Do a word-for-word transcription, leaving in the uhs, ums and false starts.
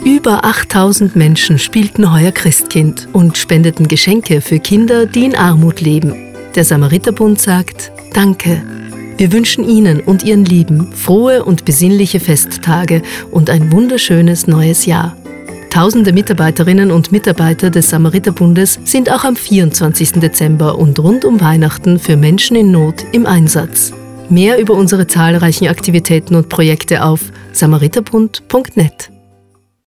Über achttausend Menschen spielten heuer Christkind und spendeten Geschenke für Kinder, die in Armut leben. Der Samariterbund sagt: Danke. Wir wünschen Ihnen und Ihren Lieben frohe und besinnliche Festtage und ein wunderschönes neues Jahr. Tausende Mitarbeiterinnen und Mitarbeiter des Samariterbundes sind auch am vierundzwanzigsten Dezember und rund um Weihnachten für Menschen in Not im Einsatz. Mehr über unsere zahlreichen Aktivitäten und Projekte auf samariterbund punkt net.